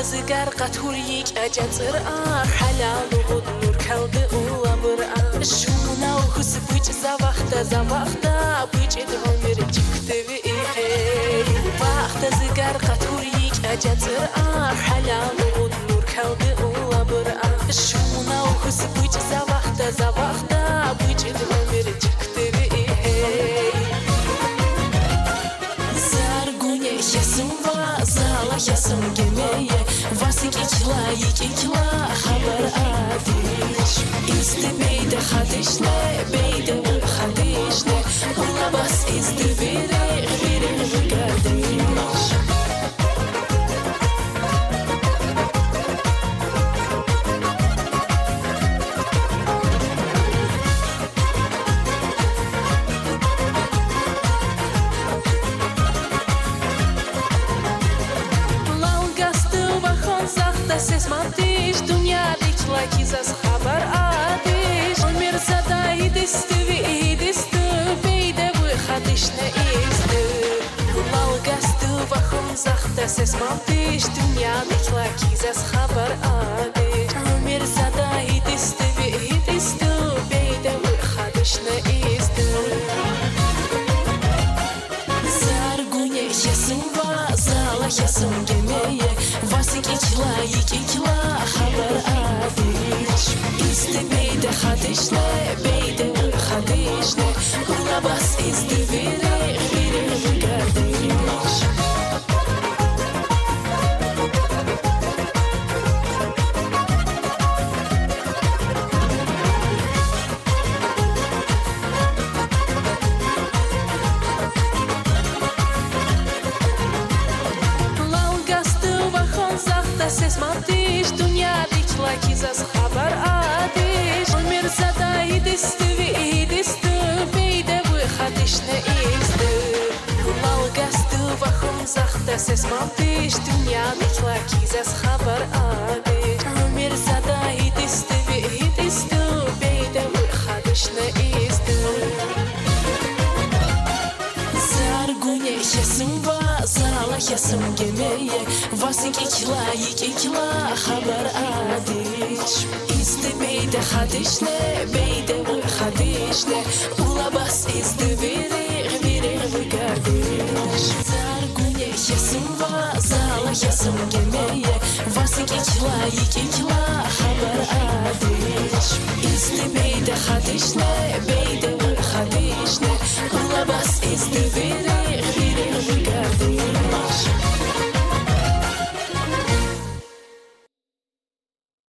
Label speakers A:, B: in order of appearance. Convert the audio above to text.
A: زگر قطوری اجتر حلال بود نور کلد او امر شونا و حس بیچ زواختا بیچ دامر چکت وی وقت زگر قطوری اجتر حلال بود نور کلد او امر شونا و حس بیچ زواختا بیچ دامر چکت وی زرگونه حسم و زالا حسم گمیه واسه کلا خبر آتیش است بیده خدیشنه بیده خدیشنه اونا بس است بیره گردیش Ses mantiş dünyadaki lakizas haber ateş Ömer zaday idistü beyde bu hadişne izdi Lalgastı vahım zahta ses mantiş dünyadaki lakizas haber ateş Ömer zaday idistü beyde bu hadişne izdi Zargunya yesim va zala yesim gemeye Vasiki kila haber ateş İsti beyde hadişne Ona bas isti vire kardeş Ses mantiş dünyadaki lakizas haber ateş Ömer zaday idistü beyde bu hadişne izdi Lalgastı vahım zahta ses mantiş dünyadaki lakizas haber ateş Ömer zaday idistü beyde bu hadişne izdi Zargunya yesim va zala yesim gemeye Vasiki kila haber ateş İsti beyde hadişne Ula bas isti vire kardeş Zargunya yesim va zala yesim gemeye Vasiki kila haber ateş İsti beyde hadişne